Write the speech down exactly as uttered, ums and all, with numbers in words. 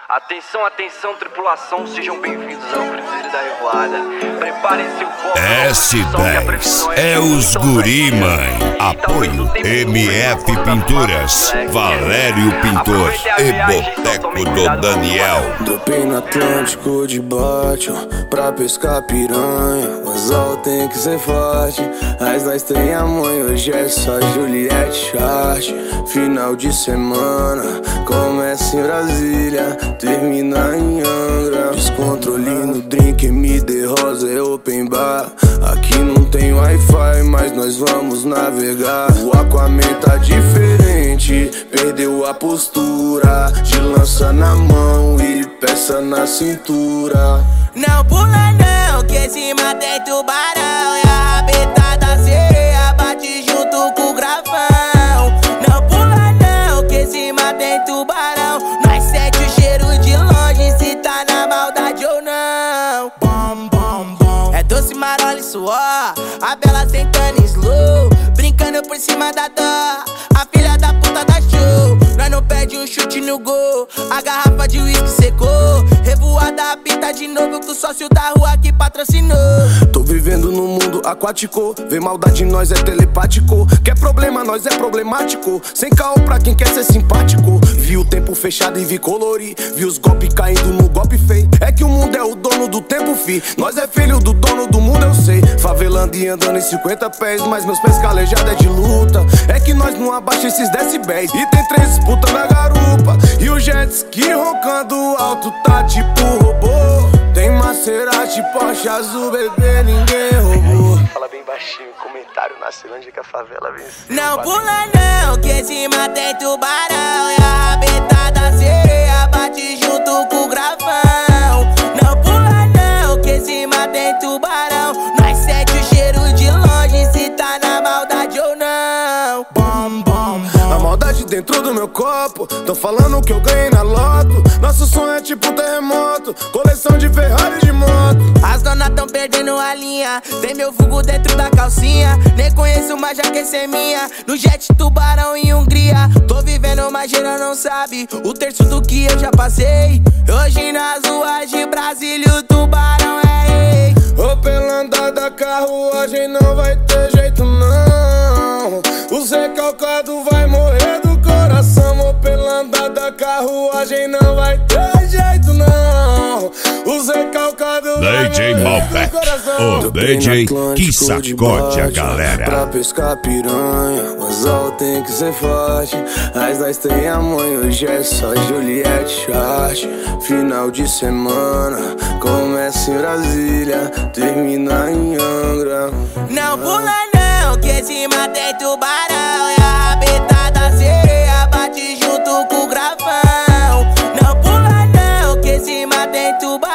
Atenção, atenção, tripulação, sejam bem-vindos ao Cruzeiro da Revoada. Preparem-se o foco. S dez é os guri, mãe. Apoio M F Pinturas, Valério Pintor e Boteco do Daniel. Dropei no Atlântico de bate pra pescar piranha. O anzol tem que ser forte, mas nós tem a mãe. Hoje é só Juliette Chart. Final de semana, começa em Brasília, termina em Angra. Descontrole no drink, M D Rosa é open bar. Aqui não tem Wi-Fi, mas nós vamos navegar. O Aquaman tá diferente, perdeu a postura, de lança na mão e peça na cintura. Não pula não, que cima tem tubarão. E a rabeta da sereia bate junto com o gravão. Não pula não, que cima tem tubarão. Nós sente o cheiro de longe, se tá na maldade ou não. Bom, bom, bom. É doce, marola e suor, a bela sentando em slow, brincando por cima da dó. A filha da puta da show, nós não perde um chute no gol. A garrafa de uísque secou, revoada apita de novo com o sócio da rua que patrocinou. Tô vivendo num mundo aquático, vê maldade em nós é telepático. Quer problema, nós é problemático, sem caô pra quem quer ser simpático. Vi o tempo fechado e vi colorir, vi os golpes caindo no golpe feio. É que o mundo é o dono do tempo, fi, nós é filho do dono do mundo, eu sei. Favelando e andando em cinquenta pés, mas meus pés calejados é de luta. É que nós não abaixa esses decibéis, e tem três disputas na garupa. E o jet ski roncando alto tá tipo robô. Tem Maserati, Porsche azul, bebê, ninguém roubou. Fala bem baixinho, comentário na Ceilândia que a favela venceu. Não pula não, que cima tem tubarão. E a rabeta da sereia bate junto com o gravão. Não pula não, que cima tem tubarão. Nós sente o cheiro de longe, se tá na maldade ou não. Bom, bom, bom. A maldade dentro do meu copo, tão falando que eu ganhei na loto. Nosso sonho é tipo um terremoto, coleção de Ferrari de moto. As donas tão perdendo a linha, tem meu vulgo dentro da calcinha. Nem conheço, mas já quer ser minha. No jet tubarão em Hungria, tô vivendo, mas geral não sabe o terço do que eu já passei. Hoje nas ruas de Brasília o tubarão é rei. Ô, pela andada da carruagem não vai ter jeito não. O recalcado vai morrer do coração. Ô, pela andada da carruagem não vai ter jeito não. O recalcado vai D J morrer Malbec, do coração. o D J que sacode a galera. Pra pescar piranha, o anzol tem que ser forte, mas nós tem a mãe. Hoje é só Juliette Chart. Final de semana, começa em Brasília, termina em Angra. Não pula não, que cima tem tubarão. E a rabeta da sereia bate junto com o gravão. Não pula não, que cima tem tubarão.